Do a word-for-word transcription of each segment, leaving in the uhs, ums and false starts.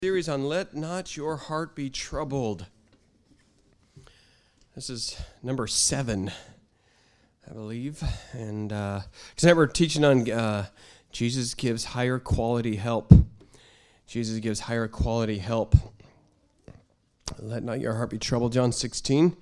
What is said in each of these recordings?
Series on Let Not Your Heart Be Troubled. This is number seven, I believe. And uh, tonight we're teaching on uh, Jesus gives higher quality help. Jesus gives higher quality help. Let not your heart be troubled, John sixteen.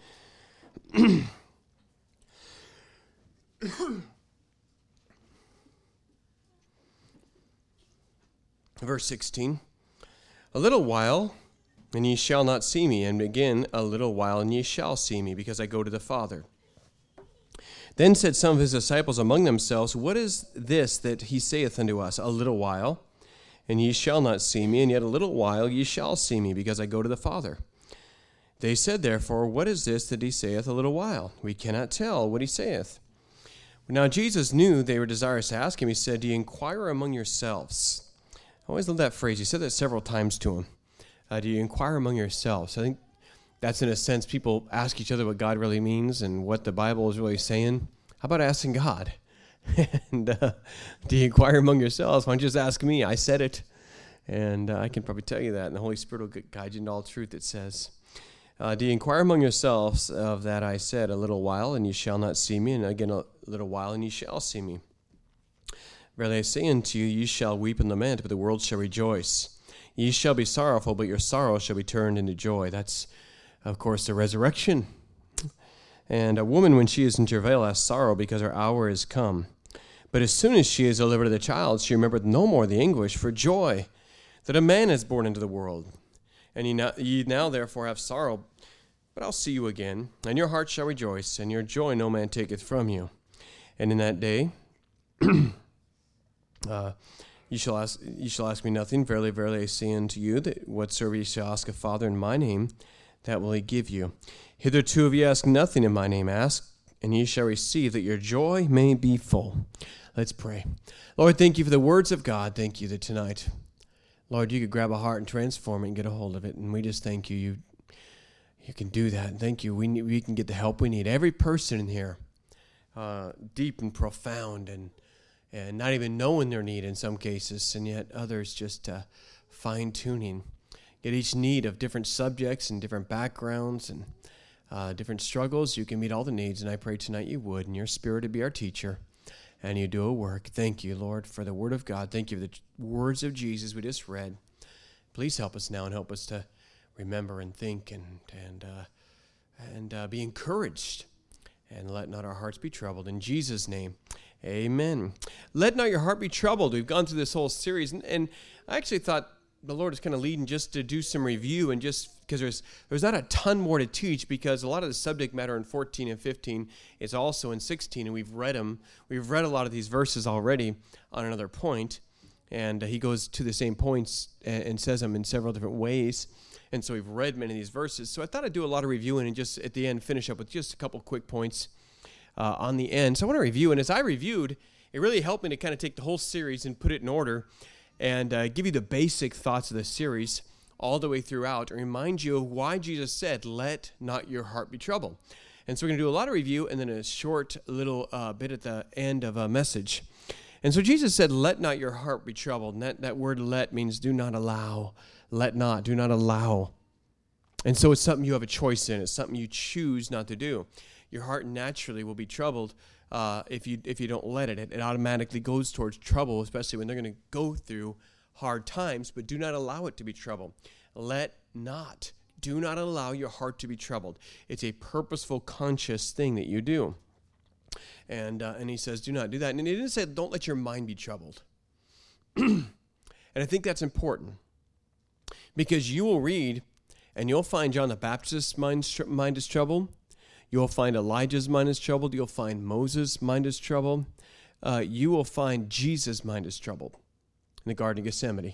Verse sixteen. A little while, and ye shall not see me, and again a little while, and ye shall see me, because I go to the Father. Then said some of his disciples among themselves, What is this that he saith unto us? A little while, and ye shall not see me, and yet a little while ye shall see me, because I go to the Father. They said therefore, What is this that he saith a little while? We cannot tell what he saith. Now Jesus knew they were desirous to ask him. He said, Do ye inquire among yourselves? I always love that phrase. He said that several times to him. Uh, do you inquire among yourselves? I think that's, in a sense, people ask each other what God really means and what the Bible is really saying. How about asking God? and uh, do you inquire among yourselves? Why don't you just ask me? I said it. And uh, I can probably tell you that. And the Holy Spirit will guide you into all truth, it says. Uh, do you inquire among yourselves of that I said, a little while, and you shall not see me, and again a little while, and you shall see me? Verily I say unto you, ye shall weep and lament, but the world shall rejoice. Ye shall be sorrowful, but your sorrow shall be turned into joy. That's, of course, the resurrection. And a woman, when she is in travail, has sorrow, because her hour is come. But as soon as she is delivered of the child, she remembereth no more the anguish for joy that a man is born into the world. And ye now, ye now therefore have sorrow, but I'll see you again, and your heart shall rejoice, and your joy no man taketh from you. And in that day... Uh, you shall ask, you shall ask me nothing. Verily, verily, I say unto you, that whatsoever ye shall ask a Father in my name, that will he give you. Hitherto have ye asked nothing in my name. Ask, and ye shall receive, that your joy may be full. Let's pray. Lord, thank you for the words of God. Thank you that tonight, Lord, you could grab a heart and transform it and get a hold of it. And we just thank you. You, you can do that. And thank you. We need, we can get the help we need. Every person in here, uh, deep and profound, and and not even knowing their need in some cases, and yet others just uh, fine-tuning. Get each need of different subjects and different backgrounds and uh, different struggles. You can meet all the needs, and I pray tonight you would, and your Spirit to be our teacher, and you do a work. Thank you, Lord, for the Word of God. Thank you for the words of Jesus we just read. Please help us now and help us to remember and think and and uh, and uh, be encouraged, and let not our hearts be troubled. In Jesus' name, amen. Let not your heart be troubled. We've gone through this whole series, and, and I actually thought the Lord is kind of leading just to do some review, and just because there's there's not a ton more to teach, because a lot of the subject matter in fourteen and fifteen is also in sixteen, and we've read them. We've read a lot of these verses already on another point, and uh, he goes to the same points and, and says them in several different ways, and so we've read many of these verses. So I thought I'd do a lot of reviewing and just at the end finish up with just a couple quick points Uh, on the end. So I want to review, and as I reviewed, it really helped me to kind of take the whole series and put it in order and uh, give you the basic thoughts of the series all the way throughout, and remind you of why Jesus said, let not your heart be troubled. And so we're going to do a lot of review and then a short little uh, bit at the end of a message. And so Jesus said, let not your heart be troubled. And that, that word let means do not allow. Let not, do not allow. And so it's something you have a choice in. It's something you choose not to do. Your heart naturally will be troubled uh, if you if you don't let it. it. It automatically goes towards trouble, especially when they're going to go through hard times, but do not allow it to be troubled. Let not. Do not allow your heart to be troubled. It's a purposeful, conscious thing that you do. And uh, and he says, do not do that. And he didn't say, don't let your mind be troubled. And I think that's important, because you will read, and you'll find John the Baptist's mind, mind is troubled. You'll find Elijah's mind is troubled. You'll find Moses' mind is troubled. Uh, you will find Jesus' mind is troubled in the Garden of Gethsemane.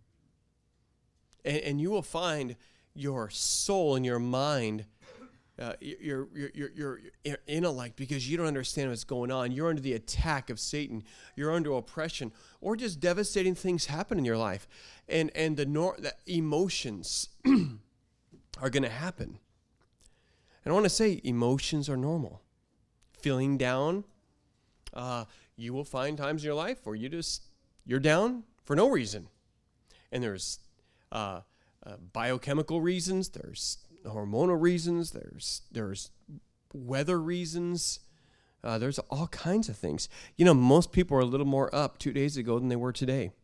And, and you will find your soul and your mind, uh, your, your, your, your, your intellect, because you don't understand what's going on. You're under the attack of Satan. You're under oppression, or just devastating things happen in your life. And, and the, nor- the emotions are going to happen. And I want to say emotions are normal. Feeling down, uh, you will find times in your life where you just, you're down for no reason. And there's uh, uh, biochemical reasons, there's hormonal reasons, there's there's weather reasons, uh, there's all kinds of things. You know, most people are a little more up two days ago than they were today.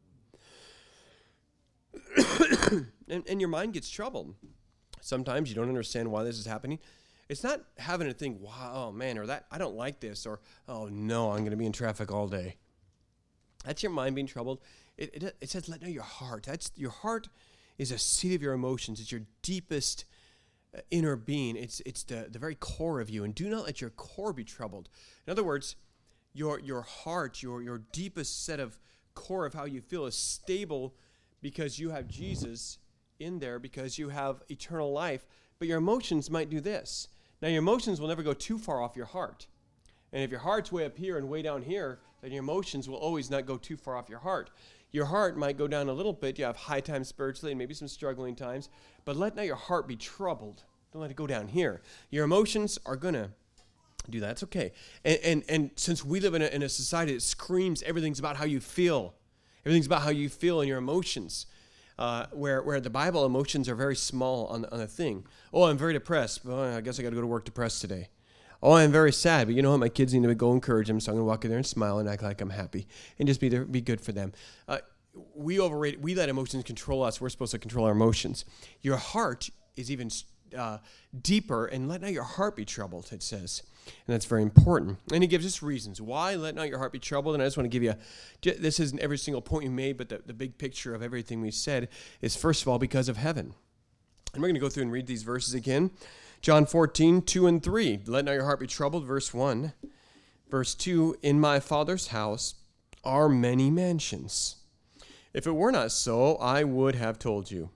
and, and your mind gets troubled. Sometimes you don't understand why this is happening. It's not having to think, wow, oh man, or that, I don't like this, or, oh no, I'm going to be in traffic all day. That's your mind being troubled. It, it, it says, let know your heart. That's your heart is a seat of your emotions. It's your deepest uh, inner being. It's it's the, the very core of you. And do not let your core be troubled. In other words, your your heart, your your deepest set of core of how you feel is stable because you have Jesus in there, because you have eternal life. But your emotions might do this. Now, your emotions will never go too far off your heart. And if your heart's way up here and way down here, then your emotions will always not go too far off your heart. Your heart might go down a little bit. You have high times spiritually and maybe some struggling times. But let not your heart be troubled. Don't let it go down here. Your emotions are going to do that. It's okay. And, and, and since we live in a, in a society that screams everything's about how you feel, everything's about how you feel and your emotions, Uh, where where the Bible emotions are very small on, on a thing. Oh, I'm very depressed. Well, I guess I got to go to work depressed today. Oh, I'm very sad, but you know what? My kids need to go encourage them, so I'm going to walk in there and smile and act like I'm happy and just be there, be good for them. Uh, we overrate, we let emotions control us. We're supposed to control our emotions. Your heart is even uh, deeper, and let not your heart be troubled, it says. And that's very important. And he gives us reasons. Why let not your heart be troubled? And I just want to give you, a, this isn't every single point you made, but the, the big picture of everything we said is, first of all, because of heaven. And we're going to go through and read these verses again. John fourteen, two and three. Let not your heart be troubled, verse one. Verse two, in my Father's house are many mansions. If it were not so, I would have told you.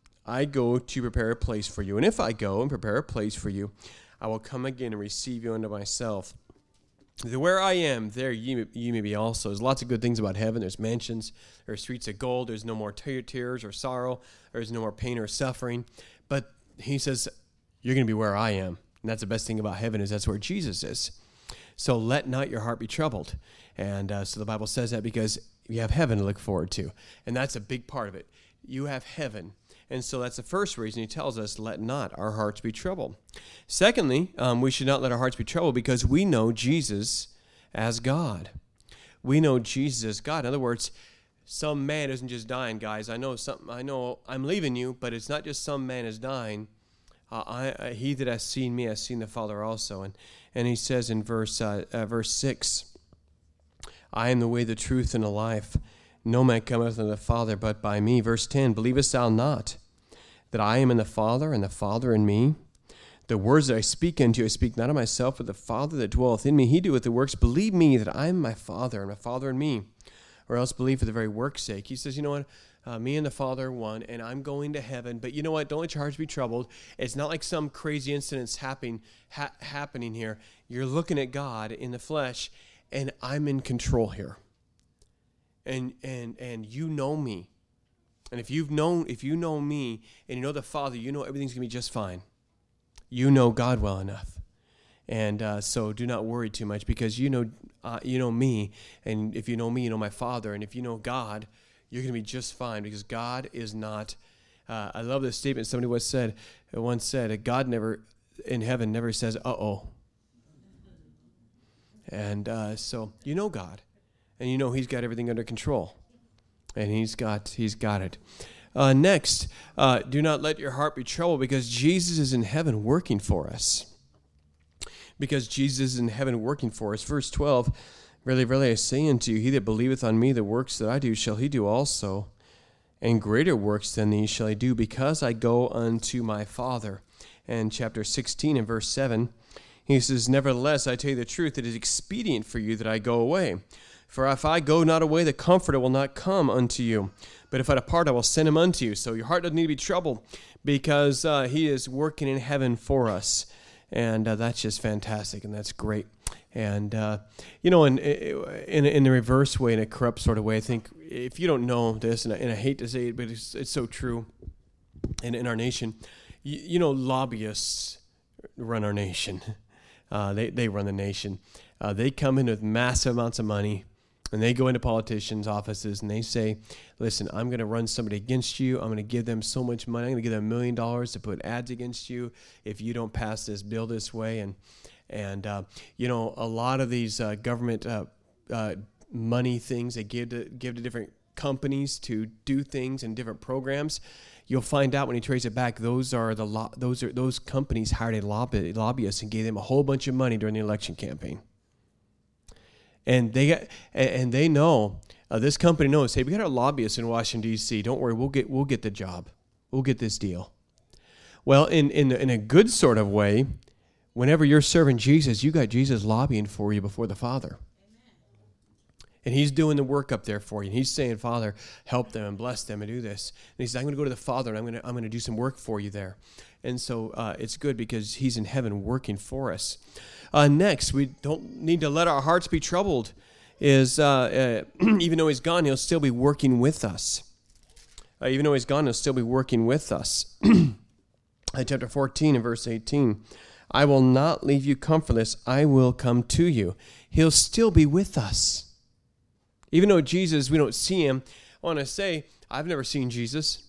I go to prepare a place for you. And if I go and prepare a place for you, I will come again and receive you unto myself. That where I am, there ye, ye may be also. There's lots of good things about heaven. There's mansions. There's streets of gold. There's no more tears or sorrow. There's no more pain or suffering. But he says, you're going to be where I am. And that's the best thing about heaven, is that's where Jesus is. So let not your heart be troubled. And uh, so the Bible says that because you have heaven to look forward to. And that's a big part of it. You have heaven. And so that's the first reason he tells us, let not our hearts be troubled. Secondly, um, we should not let our hearts be troubled because we know Jesus as God. We know Jesus as God. In other words, some man isn't just dying, guys. I know some, I know I'm leaving you, but it's not just some man is dying. Uh, I, I, he that has seen me has seen the Father also. And and he says in verse uh, uh, verse six, I am the way, the truth, and the life. No man cometh unto the Father but by me. Verse ten, believest thou not that I am in the Father, and the Father in me? The words that I speak unto you, I speak not of myself, but the Father that dwelleth in me, he doeth the works. Believe me that I am my Father, and my Father in me. Or else believe for the very work's sake. He says, you know what? Uh, me and the Father are one, and I'm going to heaven. But you know what? Don't let your hearts be troubled. It's not like some crazy incident's happening, ha- happening here. You're looking at God in the flesh, and I'm in control here. And and and you know me. And if you've known, if you know me and you know the Father, you know everything's going to be just fine. You know God well enough. And uh, so do not worry too much, because you know uh, you know me. And if you know me, you know my Father. And if you know God, you're going to be just fine, because God is not, uh, I love this statement somebody once said, once said, God never, in heaven, never says, uh-oh. And uh, so you know God. And you know he's got everything under control. And he's got he's got it. Uh, next, uh, do not let your heart be troubled, because Jesus is in heaven working for us. Because Jesus is in heaven working for us. Verse twelve, verily, verily, I say unto you, he that believeth on me, the works that I do shall he do also. And greater works than these shall he do, because I go unto my Father. And chapter sixteen and verse seven, he says, nevertheless, I tell you the truth, it is expedient for you that I go away. For if I go not away, the Comforter will not come unto you. But if I depart, I will send him unto you. So your heart doesn't need to be troubled, because uh, he is working in heaven for us. And uh, that's just fantastic, and that's great. And, uh, you know, in, in in the reverse way, in a corrupt sort of way, I think if you don't know this, and I, and I hate to say it, but it's, it's so true in, in our nation, you, you know, lobbyists run our nation. Uh, they, they run the nation. Uh, they come in with massive amounts of money. And they go into politicians' offices and they say, listen, I'm going to run somebody against you. I'm going to give them so much money. I'm going to give them a million dollars to put ads against you if you don't pass this bill this way. And, and uh, you know, a lot of these uh, government uh, uh, money things they give to, give to different companies to do things and different programs, you'll find out when you trace it back, those are the lo- those are those companies hired a lobby- lobbyist and gave them a whole bunch of money during the election campaign. And they got, and they know, uh, this company knows, hey, we got our lobbyists in Washington, D C. Don't worry, we'll get we'll get the job. We'll get this deal. Well, in, in, in a good sort of way, whenever you're serving Jesus, you got Jesus lobbying for you before the Father. Amen. And he's doing the work up there for you. And he's saying, Father, help them and bless them and do this. And he says, I'm going to go to the Father and I'm going to I'm going to do some work for you there. And so uh, it's good because he's in heaven working for us. Uh, next, we don't need to let our hearts be troubled. Is uh, uh, even though he's gone, he'll still be working with us. Uh, even though he's gone, he'll still be working with us. Chapter fourteen and verse eighteen. I will not leave you comfortless. I will come to you. He'll still be with us. Even though Jesus, we don't see him, I want to say, I've never seen Jesus.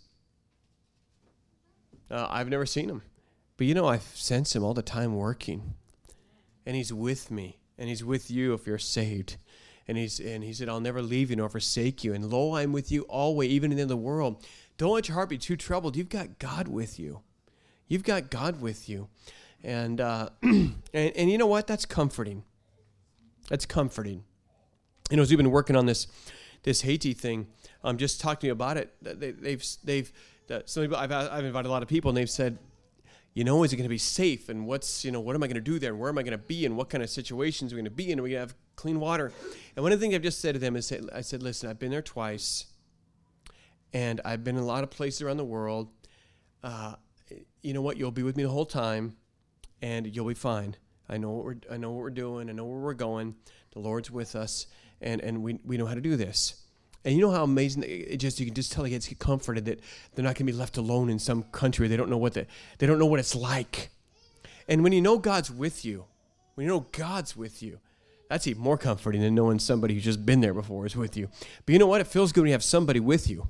Uh, I've never seen him. But you know, I sense him all the time working. And he's with me, and he's with you if you're saved. And he's and he said, I'll never leave you nor forsake you. And lo, I'm with you always, even in the end of the world. Don't let your heart be too troubled. You've got God with you. You've got God with you. And, uh, and, and you know what? That's comforting. That's comforting. You know, as we've been working on this this Haiti thing, um, just talk to me about it. They, they've, they've, some people, I've, I've invited a lot of people, and they've said, you know, is it going to be safe? And what's, you know, what am I going to do there? And where am I going to be? And what kind of situations are we going to be in? Are we going to have clean water? And one of the things I've just said to them is, I said, listen, I've been there twice. And I've been in a lot of places around the world. Uh, you know what? You'll be with me the whole time. And you'll be fine. I know what we're, I know what we're doing. I know where we're going. The Lord's with us. And, and we, we know how to do this. And you know how amazing it just you can just tell the kids get comforted that they're not going to be left alone in some country. They don't know what the they don't know what it's like. And when you know God's with you, when you know God's with you, that's even more comforting than knowing somebody who's just been there before is with you. But you know what? It feels good when you have somebody with you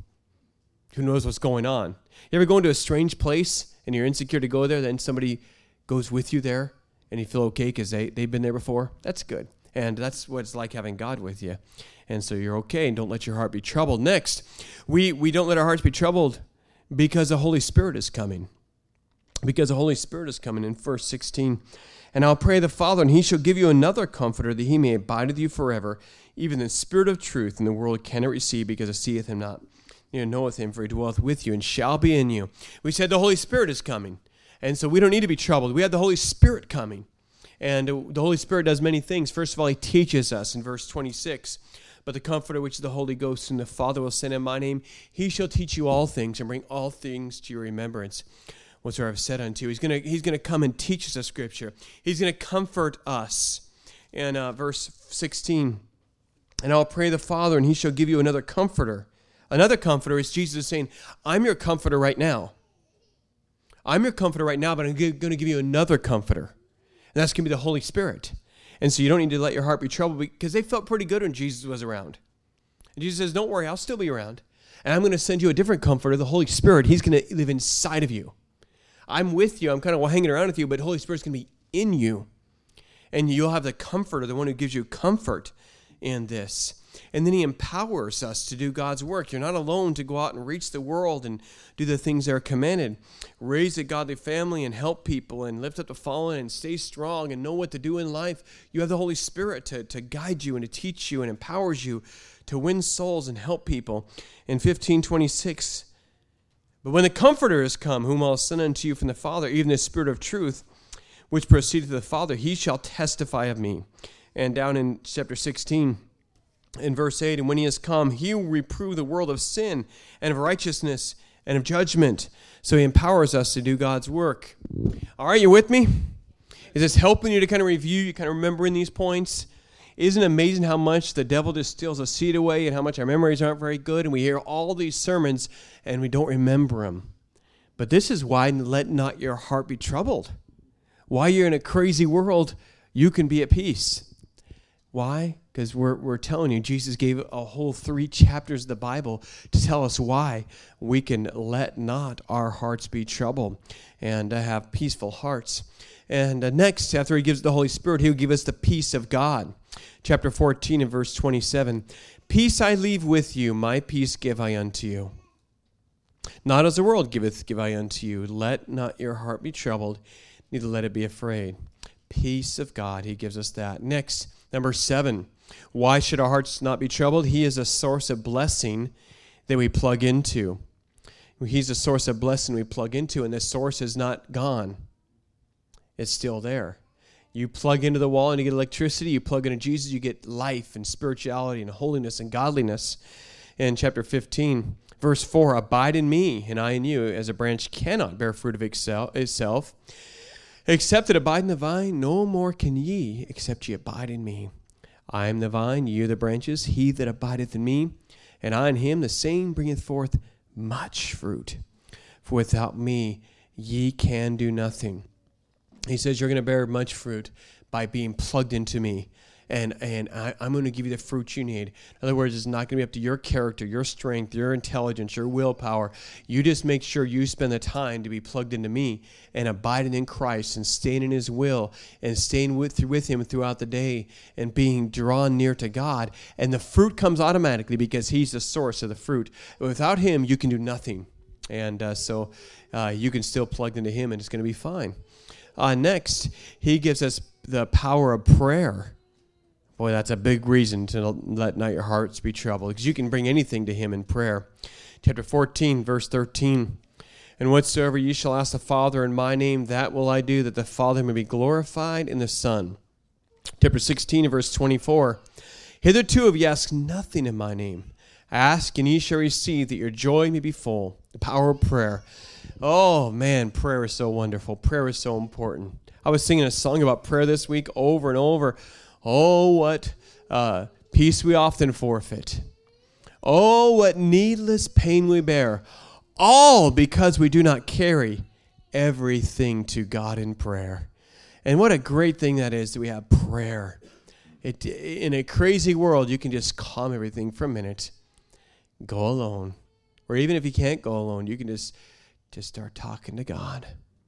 who knows what's going on. You ever go into a strange place and you're insecure to go there, then somebody goes with you there and you feel okay because they, they've been there before? That's good. And that's what it's like having God with you. And so you're okay, and don't let your heart be troubled. Next, we, we don't let our hearts be troubled because the Holy Spirit is coming. Because the Holy Spirit is coming in verse sixteen. And I'll pray the Father, and he shall give you another comforter, that he may abide with you forever, even the Spirit of truth, and the world cannot receive because it seeth him not. You knoweth him, for he dwelleth with you, and shall be in you. We said the Holy Spirit is coming. And so we don't need to be troubled. We have the Holy Spirit coming. And the Holy Spirit does many things. First of all, he teaches us in verse twenty-six. But the Comforter, which is the Holy Ghost, and the Father will send in my name, he shall teach you all things and bring all things to your remembrance, whatsoever I've said unto you. He's going to he's going to come and teach us the Scripture. He's going to comfort us. And uh, verse sixteen, and I'll pray the Father, and he shall give you another Comforter. Another Comforter is Jesus saying, I'm your Comforter right now. I'm your Comforter right now, but I'm going to give you another Comforter. And that's going to be the Holy Spirit. And so you don't need to let your heart be troubled because they felt pretty good when Jesus was around. And Jesus says, don't worry, I'll still be around. And I'm going to send you a different Comforter, the Holy Spirit. He's going to live inside of you. I'm with you. I'm kind of hanging around with you, but the Holy Spirit's going to be in you. And you'll have the Comforter, the one who gives you comfort in this. And then he empowers us to do God's work. You're not alone to go out and reach the world and do the things that are commanded. Raise a godly family and help people and lift up the fallen and stay strong and know what to do in life. You have the Holy Spirit to, to guide you and to teach you and empowers you to win souls and help people. In fifteen twenty-six, but when the Comforter is come, whom I'll send unto you from the Father, even the Spirit of truth, which proceedeth of the Father, he shall testify of me. And down in chapter sixteen, in verse eight, and when he has come, he will reprove the world of sin and of righteousness and of judgment. So he empowers us to do God's work. All right, you with me? Is this helping you to kind of review, you kind of remembering these points? Isn't it amazing how much the devil just steals a seed away and how much our memories aren't very good, and we hear all these sermons and we don't remember them? But this is why let not your heart be troubled. While you're in a crazy world, you can be at peace. Why? Because we're, we're telling you, Jesus gave a whole three chapters of the Bible to tell us why we can let not our hearts be troubled and uh, have peaceful hearts. And uh, next, after he gives the Holy Spirit, he'll give us the peace of God. Chapter fourteen and verse twenty-seven, peace I leave with you, my peace give I unto you. Not as the world giveth, give I unto you. Let not your heart be troubled, neither let it be afraid. Peace of God, he gives us that. Next, number seven, why should our hearts not be troubled? He is a source of blessing that we plug into. He's a source of blessing we plug into, and the source is not gone. It's still there. You plug into the wall and you get electricity. You plug into Jesus, you get life and spirituality and holiness and godliness. In chapter fifteen, verse four, abide in me, and I in you, as a branch cannot bear fruit of itself, except it abide in the vine, no more can ye, except ye abide in me. I am the vine, ye are the branches. He that abideth in me, and I in him, the same bringeth forth much fruit. For without me ye can do nothing. He says you're going to bear much fruit by being plugged into me. And and I, I'm going to give you the fruit you need. In other words, it's not going to be up to your character, your strength, your intelligence, your willpower. You just make sure you spend the time to be plugged into me and abiding in Christ and staying in his will and staying with, with him throughout the day and being drawn near to God. And the fruit comes automatically because he's the source of the fruit. Without him, you can do nothing. And uh, so uh, you can still plug into him and it's going to be fine. Uh, next, he gives us the power of prayer. Boy, that's a big reason to let not your hearts be troubled, because you can bring anything to him in prayer. Chapter fourteen, verse thirteen, and whatsoever ye shall ask the Father in my name, that will I do, that the Father may be glorified in the Son. Chapter sixteen, verse twenty-four, hitherto have ye asked nothing in my name. Ask, and ye shall receive, that your joy may be full. The power of prayer. Oh, man, prayer is so wonderful. Prayer is so important. I was singing a song about prayer this week over and over. Oh, what uh, peace we often forfeit. Oh, what needless pain we bear. All because we do not carry everything to God in prayer. And what a great thing that is that we have prayer. It, in a crazy world, you can just calm everything for a minute. Go alone. Or even if you can't go alone, you can just, just start talking to God.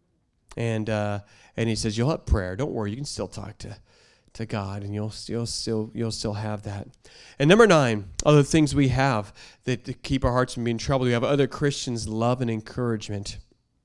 And uh, and he says, you'll have prayer. Don't worry, you can still talk to to God, and you'll still still you'll still have that. And number nine, other things we have that, that keep our hearts from being troubled. We have other Christians' love and encouragement.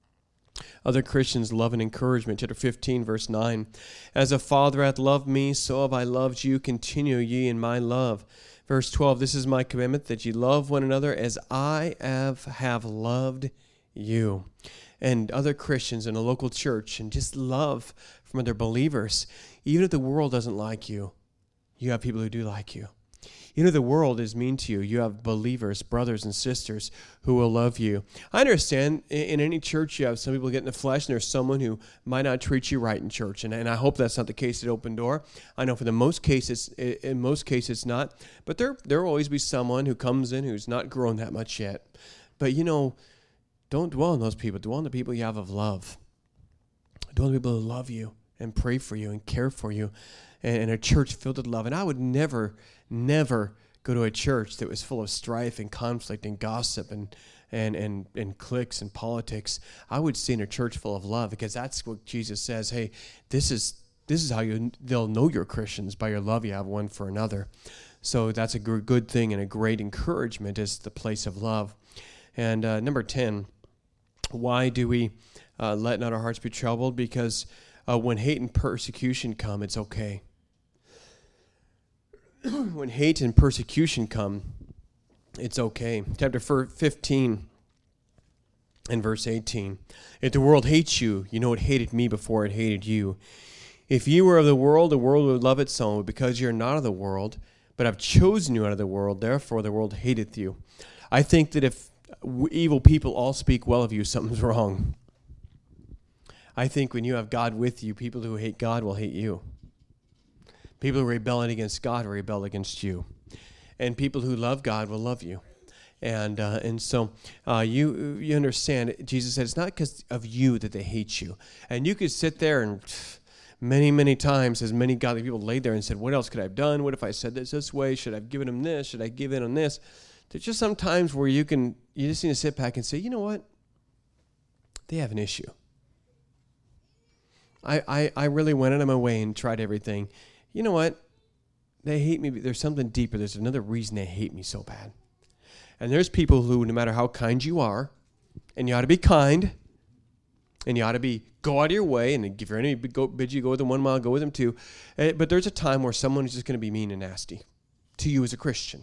Other Christians' love and encouragement. Chapter fifteen, verse nine. As a father hath loved me, so have I loved you. Continue ye in my love. Verse twelve. This is my commandment, that ye love one another as I have have loved you. And other Christians in a local church, and just love from other believers. Even if the world doesn't like you, you have people who do like you. Even if the world is mean to you, you have believers, brothers and sisters who will love you. I understand in any church you have some people get in the flesh, and there's someone who might not treat you right in church. And, and I hope that's not the case at Open Door. I know for the most cases, in most cases it's not. But there there will always be someone who comes in who's not grown that much yet. But you know, don't dwell on those people. Dwell on the people you have of love. Dwell on the people who love you and pray for you and care for you, and, and a church filled with love. And I would never, never go to a church that was full of strife and conflict and gossip and and and, and cliques and politics. I would stay in a church full of love, because that's what Jesus says. Hey, this is this is how you they'll know you're Christians, by your love you have one for another. So that's a good thing and a great encouragement, is the place of love. And uh, number ten, why do we uh, let not our hearts be troubled? Because uh, when hate and persecution come, it's okay. When hate and persecution come, it's okay. Chapter fifteen and verse eighteen. If the world hates you, you know it hated me before it hated you. If you were of the world, the world would love its own. But because you're not of the world, but I've chosen you out of the world, therefore the world hateth you. I think that if evil people all speak well of you, something's wrong. I think when you have God with you, people who hate God will hate you. People who are rebelling against God will rebel against you. And people who love God will love you. And uh, and so uh, you you understand, Jesus said it's not because of you that they hate you. And you could sit there and Many, many times has many godly people laid there and said, what else could I have done? What if I said this this way? Should I have given him this? Should I give in on this? There's just some times where you can, you just need to sit back and say, you know what? They have an issue. I, I, I really went out of my way and tried everything. You know what? They hate me. There's something deeper. There's another reason they hate me so bad. And there's people who, no matter how kind you are, and you ought to be kind, and you ought to be, go out of your way, and if your enemy go, bid you go with them one mile, go with them two. Uh, but there's a time where someone is just going to be mean and nasty to you as a Christian.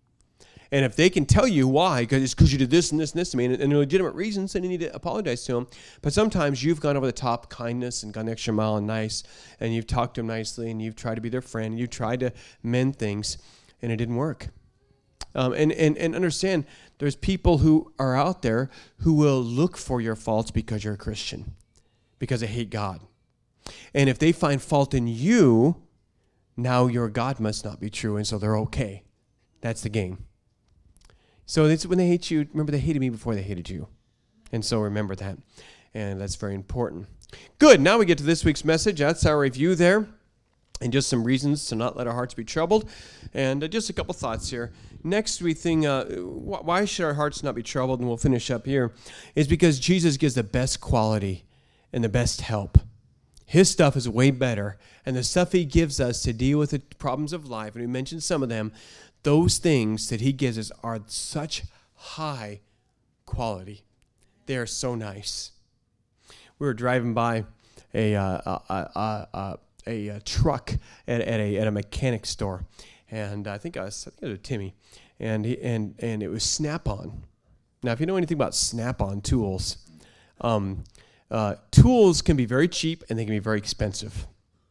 And if they can tell you why, because it's because you did this and this and this to me, and, and legitimate reasons, then you need to apologize to them. But sometimes you've gone over the top kindness and gone the extra mile and nice, and you've talked to them nicely, and you've tried to be their friend, and you've tried to mend things, and it didn't work. Um, and, and, and understand, there's people who are out there who will look for your faults because you're a Christian, because they hate God. And if they find fault in you, now your God must not be true, and so they're okay. That's the game. So it's when they hate you, remember they hated me before they hated you. And so remember that. And that's very important. Good. Now we get to this week's message. That's our review there. And just some reasons to not let our hearts be troubled. And uh, just a couple thoughts here. Next, we think, uh, wh- why should our hearts not be troubled? And we'll finish up here. Is because Jesus gives the best quality and the best help. His stuff is way better. And the stuff he gives us to deal with the problems of life, and we mentioned some of them, those things that he gives us are such high quality. They are so nice. We were driving by a uh, a, a, a, a, a truck at, at a at a mechanic store, and I think I was, I think it was Timmy, and he, and and it was Snap-on. Now, if you know anything about Snap-on tools, um, uh, tools can be very cheap and they can be very expensive.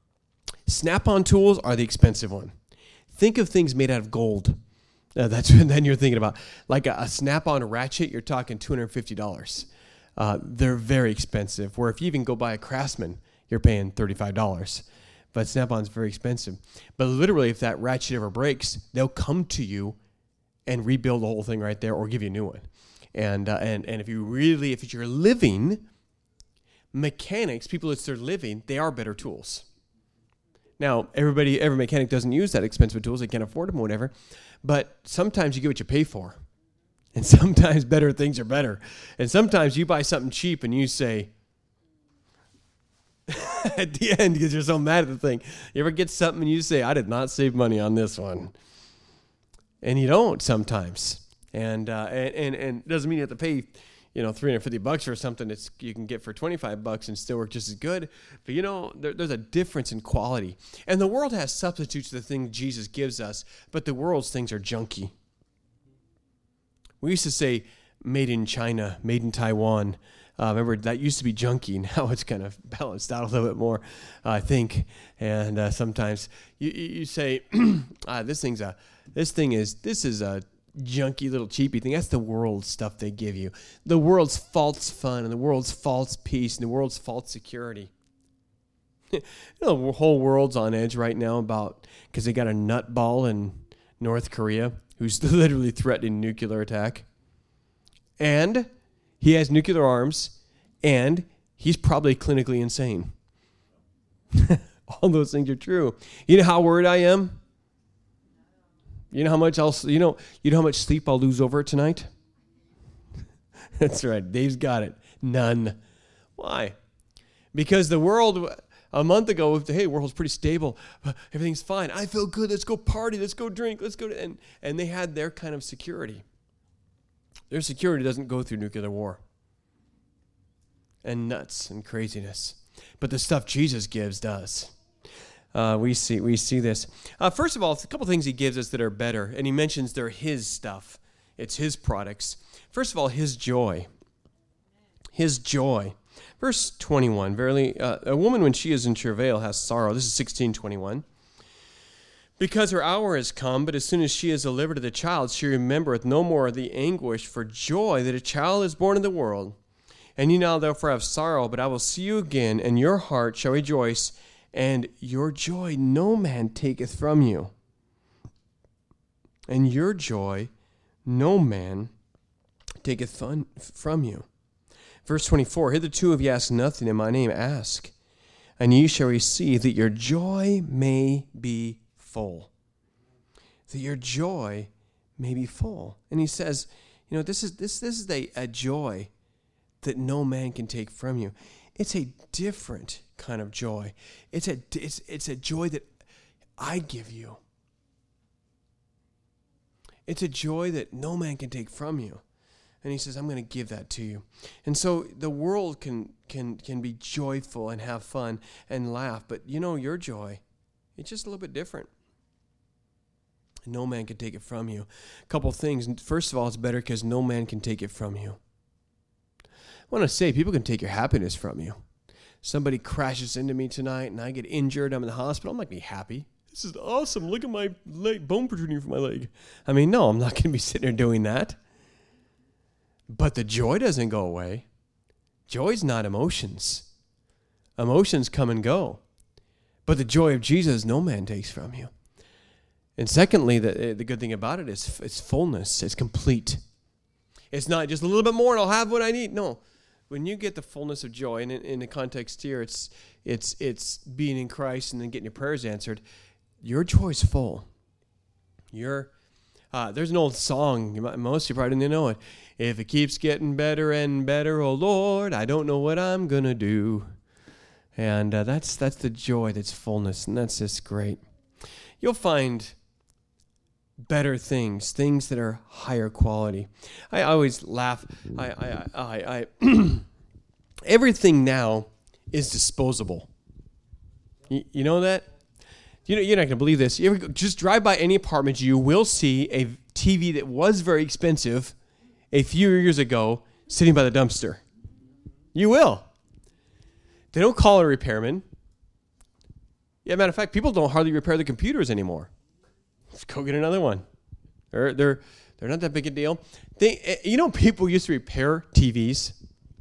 Snap-on tools are the expensive one. Think of things made out of gold. Uh, that's what then you're thinking about. Like a, a Snap-on ratchet, you're talking two hundred fifty dollars. Uh, they're very expensive. Where if you even go buy a Craftsman, you're paying thirty-five dollars. But Snap-on's very expensive. But literally, if that ratchet ever breaks, they'll come to you and rebuild the whole thing right there or give you a new one. And uh, and and if you really, if you're living, mechanics, people that are living, they are better tools. Now, everybody, every mechanic doesn't use that expensive tools. They can't afford them or whatever. But sometimes you get what you pay for. And sometimes better things are better. And sometimes you buy something cheap and you say, at the end, because you're so mad at the thing, you ever get something and you say, I did not save money on this one. And you don't sometimes. And uh, and, and, and it doesn't mean you have to pay, you know, three hundred fifty bucks for something that you can get for twenty-five bucks and still work just as good. But, you know, there, there's a difference in quality. And the world has substitutes to the thing Jesus gives us, but the world's things are junky. We used to say made in China, made in Taiwan. Uh, remember, that used to be junky. Now it's kind of balanced out a little bit more, uh, I think. And uh, sometimes you, you say, ah, this thing's a, this thing is, this is a junky little cheapy thing. That's the world's stuff they give you. The world's false fun and the world's false peace and the world's false security. You know, the whole world's on edge right now about, because they got a nutball in North Korea who's literally threatening nuclear attack. And he has nuclear arms, and he's probably clinically insane. All those things are true. You know how worried I am? You know how much I'll, you know, you know how much sleep I'll lose over it tonight? That's right. Dave's got it. None. Why? Because the world a month ago, hey, the world's pretty stable. Everything's fine. I feel good. Let's go party. Let's go drink. Let's go to, and and they had their kind of security. Their security doesn't go through nuclear war and nuts and craziness, but the stuff Jesus gives does. Uh, we see we see this. Uh, first of all, a couple things he gives us that are better, and he mentions they're his stuff. It's his products. First of all, his joy. His joy. Verse twenty-one, verily, uh, a woman when she is in travail has sorrow. This is sixteen twenty-one. Because her hour is come, but as soon as she is delivered of the child, she remembereth no more the anguish for joy that a child is born in the world. And you now therefore have sorrow, but I will see you again, and your heart shall rejoice, and your joy no man taketh from you. And your joy no man taketh from you. Verse twenty-four, hitherto have ye asked nothing in my name, ask. and ye shall receive, that your joy may be full. That your joy may be full. And he says, you know, this is this this is a, a joy that no man can take from you. It's a different kind of joy. It's a it's it's a joy that I give you. It's a joy that no man can take from you. And he says, I'm going to give that to you. And so the world can can can be joyful and have fun and laugh, but you know, your joy, it's just a little bit different. No man can take it from you. A couple things. First of all, it's better because no man can take it from you. I want to say, people can take your happiness from you. Somebody crashes into me tonight and I get injured, I'm in the hospital, I'm not going to be happy. This is awesome. Look at my leg, bone protruding from my leg. I mean, no, I'm not going to be sitting there doing that. But the joy doesn't go away. Joy's not emotions. Emotions come and go. But the joy of Jesus, no man takes from you. And secondly, the, the good thing about it is it's fullness. It's complete. It's not just a little bit more and I'll have what I need. No. When you get the fullness of joy, and in, in the context here, it's it's it's being in Christ and then getting your prayers answered, your joy's full. You're, uh, there's an old song, you might, most of you probably didn't know it. If it keeps getting better and better, oh Lord, I don't know what I'm going to do. And uh, that's that's the joy, that's fullness, and that's just great. You'll find better things, things that are higher quality. I always laugh. I, I, I, I everything now is disposable. You, you know that? You know, you're not going to believe this. You ever go, just drive by any apartment, you will see a T V that was very expensive a few years ago sitting by the dumpster. You will. They don't call it a repairman. Yeah, matter of fact, people don't hardly repair the computers anymore. Let's go get another one. They're they're they're not that big a deal. They, you know, people used to repair T Vs,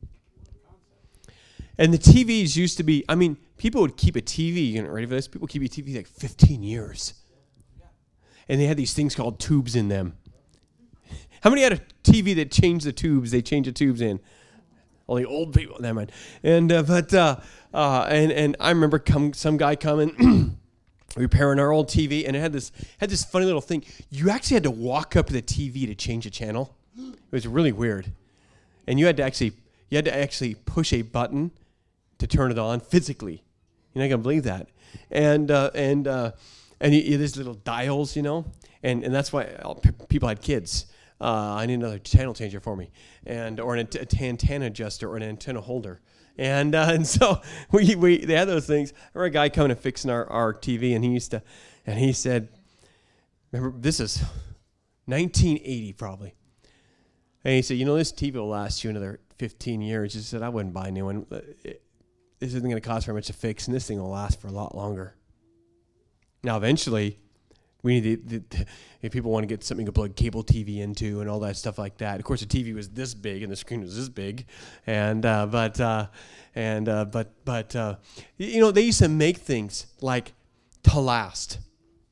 and the T Vs used to be. I mean, people would keep a T V. You know, ready for this? People keep a T V like fifteen years, and they had these things called tubes in them. How many had a T V that changed the tubes? They changed the tubes in. Only old people. Never mind. And uh, but uh, uh, and and I remember come some guy coming. repairing our old T V, and it had this had this funny little thing. You actually had to walk up to the T V to change the channel. It was really weird, and you had to actually you had to actually push a button to turn it on physically. You're not gonna believe that. And uh, and uh, and you, you, there's little dials, you know, and and that's why people had kids. Uh, I need another channel changer for me, and or an a antenna adjuster or an antenna holder. And uh, and so we we they had those things. I remember a guy coming and fixing our, our T V, and he used to, and he said, "Remember, this is nineteen eighty probably." And he said, "You know, this T V will last you another fifteen years." He said, "I wouldn't buy a new one. This isn't going to cost very much to fix, and this thing will last for a lot longer." Now, eventually, we need the, the, if people want to get something to plug cable T V into and all that stuff like that. Of course, the T V was this big and the screen was this big, and uh, but uh, and uh, but but uh, you know, they used to make things like to last,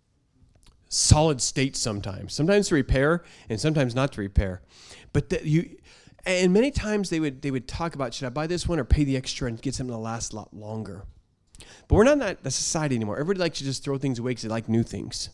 solid state sometimes, sometimes to repair and sometimes not to repair. But the, you and many times they would they would talk about, should I buy this one or pay the extra and get something to last a lot longer? But we're not in that, that society anymore. Everybody likes to just throw things away because they like new things.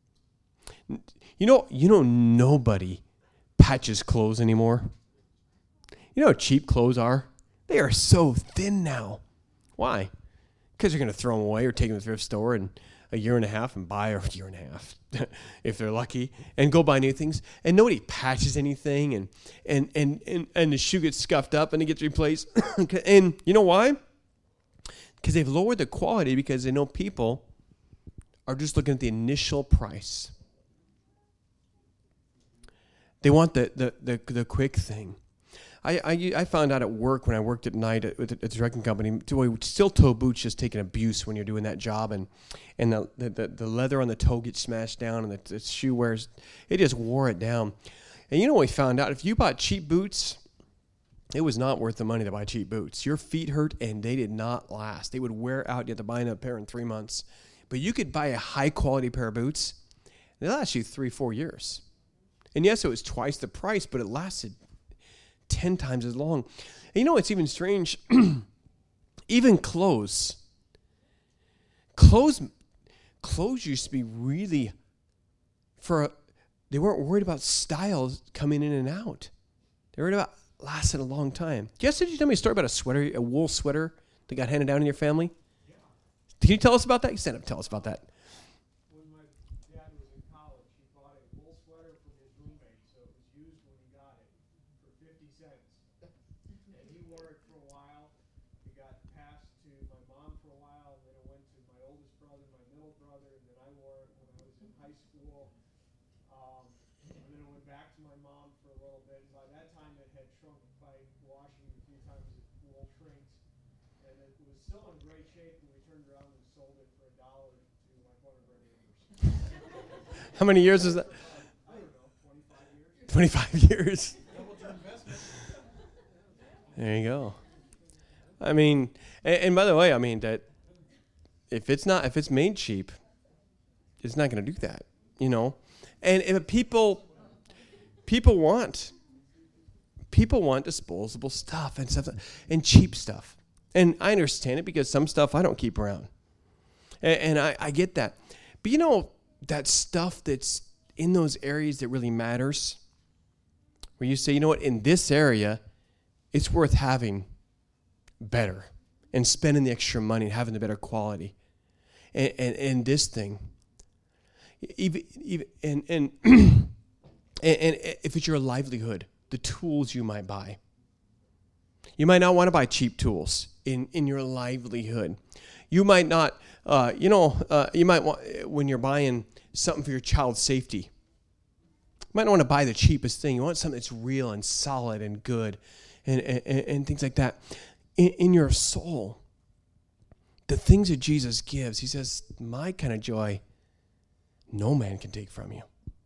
You know, you know, nobody patches clothes anymore. You know how cheap clothes are? They are so thin now. Why? Because you're going to throw them away or take them to the thrift store in a year and a half and buy, or a year and a half, if they're lucky, and go buy new things. And nobody patches anything, and and and and, and the shoe gets scuffed up and it gets replaced. And you know why? Because they've lowered the quality, because they know people are just looking at the initial price. They want the the the, the quick thing. I, I I found out at work when I worked at night at, at the wrecking company, steel toe boots just take an abuse when you're doing that job, and and the the, the leather on the toe gets smashed down, and the, the shoe wears, it just wore it down. And you know what we found out? If you bought cheap boots, it was not worth the money to buy cheap boots. Your feet hurt, and they did not last. They would wear out. You had to buy another pair in three months. But you could buy a high-quality pair of boots. They last you three, four years. And yes, it was twice the price, but it lasted ten times as long. And you know what's even strange? Even clothes. Clothes, clothes used to be really, for a, they weren't worried about styles coming in and out. They were worried about lasting a long time. Jess, did you tell me a story about a sweater, a wool sweater that got handed down in your family? Yeah. Can you tell us about that? You stand up and tell us about that. When my dad was in college, he bought a wool sweater from his roommate, so it was used when he got it for fifty cents. And he wore it for a while. It got passed to my mom for a while, and then it went to my oldest brother, my middle brother, and then I wore it when I was in high school. Um, and then it went back to my mom for a little bit. And by that time, it had shrunk by washing a few times. The wool shrinks. And it was still in great shape when we turned around and sold it for a dollar to like one of our neighbors. How many years is that? I don't know, twenty-five years. twenty-five years. Double your investment. There you go. I mean, and, and by the way, I mean that if it's not, if it's made cheap, it's not going to do that, you know? And if people, people want, people want disposable stuff and stuff and cheap stuff. And I understand it because some stuff I don't keep around. And, and I, I get that. But you know, that stuff that's in those areas that really matters, where you say, you know what, in this area, it's worth having better and spending the extra money and having the better quality. And, and, and this thing, even, even and, and, and, and if it's your livelihood, the tools you might buy. You might not want to buy cheap tools in, in your livelihood. You might not, uh, you know, uh, you might want, when you're buying something for your child's safety, you might not want to buy the cheapest thing. You want something that's real and solid and good and, and, and things like that. In, in your soul, the things that Jesus gives, he says, my kind of joy, no man can take from you.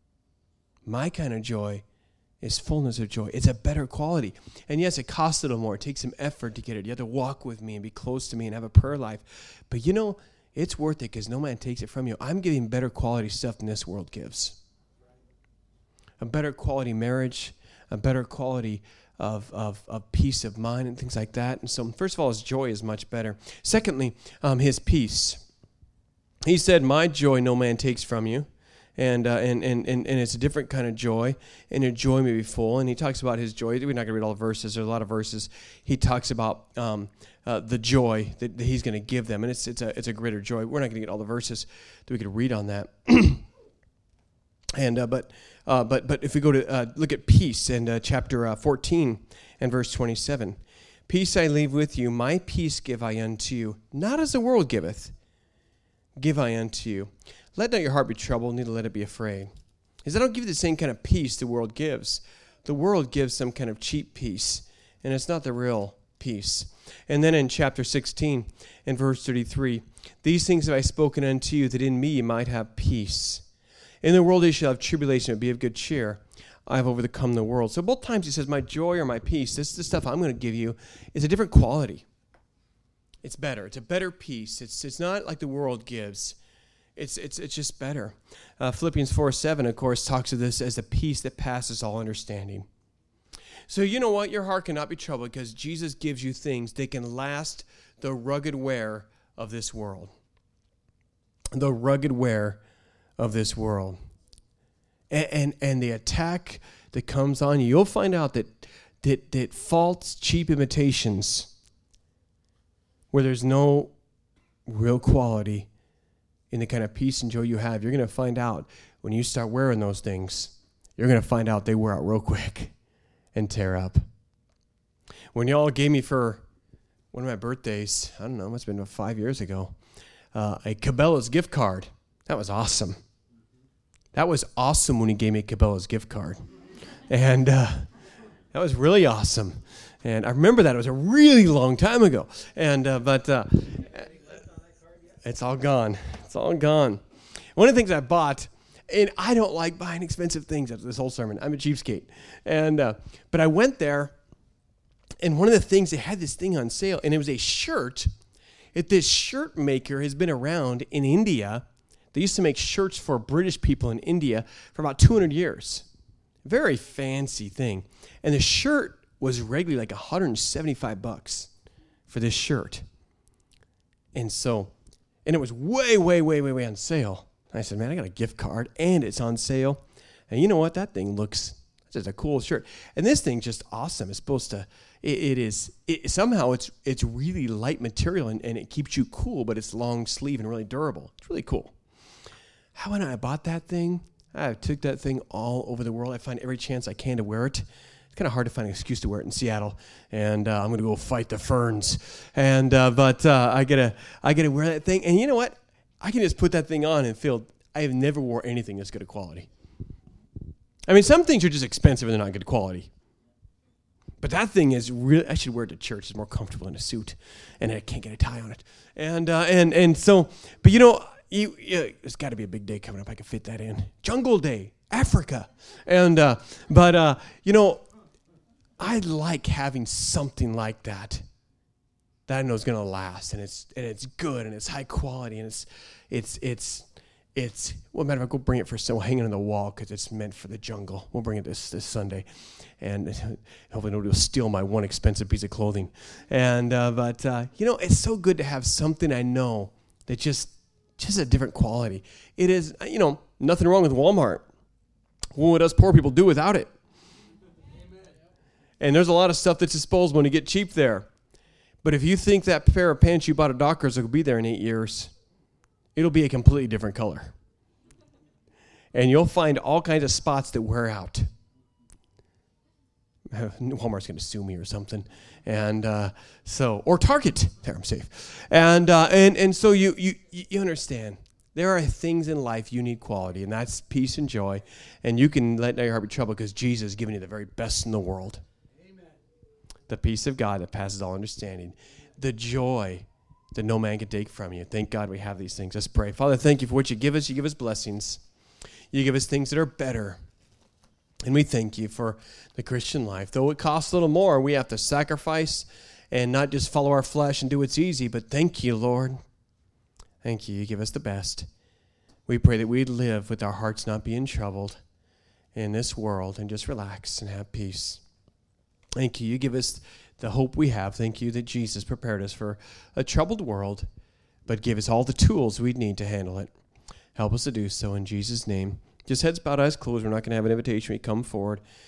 My kind of joy is fullness of joy. It's a better quality. And yes, it costs a little more. It takes some effort to get it. You have to walk with me and be close to me and have a prayer life. But you know, it's worth it because no man takes it from you. I'm giving better quality stuff than this world gives. A better quality marriage, a better quality of, of, of peace of mind and things like that. And so, first of all, his joy is much better. Secondly, um, his peace. He said, my joy no man takes from you. And, uh, and and and and it's a different kind of joy, and your joy may be full. And he talks about his joy. We're not going to read all the verses. There's a lot of verses. He talks about um, uh, the joy that, that he's going to give them, and it's it's a it's a greater joy. We're not going to get all the verses that we could read on that. and uh, but uh, but but if we go to uh, look at peace and uh, chapter uh, fourteen and verse twenty-seven, peace I leave with you, my peace give I unto you, not as the world giveth, give I unto you. Let not your heart be troubled, neither let it be afraid. Because I don't give you the same kind of peace the world gives. The world gives some kind of cheap peace, and it's not the real peace. And then in chapter sixteen, and verse thirty-three, these things have I spoken unto you, that in me you might have peace. In the world you shall have tribulation, but be of good cheer. I have overcome the world. So both times he says, my joy or my peace, this is the stuff I'm going to give you, is a different quality. It's better. It's a better peace. It's it's not like the world gives. It's it's it's just better. Uh, Philippians four seven, of course, talks of this as a peace that passes all understanding. So you know what? Your heart cannot be troubled because Jesus gives you things that can last the rugged wear of this world. The rugged wear of this world. And, and, and the attack that comes on you, you'll find out that, that, that false, cheap imitations where there's no real quality in the kind of peace and joy you have, you're going to find out when you start wearing those things, you're going to find out they wear out real quick and tear up. When y'all gave me for one of my birthdays, I don't know, it must have been about five years ago, uh, a Cabela's gift card. That was awesome. That was awesome when he gave me a Cabela's gift card. And uh, that was really awesome. And I remember that. It was a really long time ago. And uh, But uh, it's all gone. It's all gone. One of the things I bought, and I don't like buying expensive things after this whole sermon. I'm a cheapskate. And uh, But I went there, and one of the things, they had this thing on sale, and it was a shirt. If this shirt maker has been around in India. They used to make shirts for British people in India for about two hundred years. Very fancy thing. And the shirt was regularly like one hundred seventy-five bucks for this shirt. And so, And it was way, way, way, way, way on sale. I said, man, I got a gift card, and it's on sale. And you know what? That thing looks, it's just a cool shirt. And this thing's just awesome. It's supposed to, it, it is, it, somehow it's it's really light material, and, and it keeps you cool, but it's long sleeve and really durable. It's really cool. How when I bought that thing, I took that thing all over the world. I find every chance I can to wear it. It's kind of hard to find an excuse to wear it in Seattle, and uh, I'm going to go fight the ferns. And uh, but uh, I gotta I gotta wear that thing, and you know what? I can just put that thing on and feel. I have never wore anything that's good quality. I mean, some things are just expensive and they're not good quality. But that thing is really. I should wear it to church. It's more comfortable in a suit, and I can't get a tie on it. And uh, and and so, but you know, you, you, there's got to be a big day coming up. I can fit that in. Jungle Day, Africa, and uh, but uh, you know. I like having something like that that I know is going to last, and it's and it's good, and it's high quality, and it's it's it's it's. Well, matter of fact, we'll bring it for so we'll hang it on the wall because it's meant for the jungle. We'll bring it this this Sunday, and hopefully nobody will steal my one expensive piece of clothing. And uh, but uh, you know, it's so good to have something I know that just just a different quality. It is, you know, nothing wrong with Walmart. What would us poor people do without it? And there's a lot of stuff that's disposable when you get cheap there. But if you think that pair of pants you bought at Dockers will be there in eight years, it'll be a completely different color. And you'll find all kinds of spots that wear out. Walmart's going to sue me or something. And uh, so, or Target. There, I'm safe. And uh, and and so you you you understand. There are things in life you need quality, and that's peace and joy. And you can let your heart be troubled because Jesus has given you the very best in the world. The peace of God that passes all understanding. The joy that no man can take from you. Thank God we have these things. Let's pray. Father, thank you for what you give us. You give us blessings. You give us things that are better. And we thank you for the Christian life. Though it costs a little more, we have to sacrifice and not just follow our flesh and do what's easy. But thank you, Lord. Thank you. You give us the best. We pray that we'd live with our hearts not being troubled in this world and just relax and have peace. Thank you. You give us the hope we have. Thank you that Jesus prepared us for a troubled world, but give us all the tools we'd need to handle it. Help us to do so in Jesus' name. Just heads bowed, eyes closed. We're not going to have an invitation. We come forward.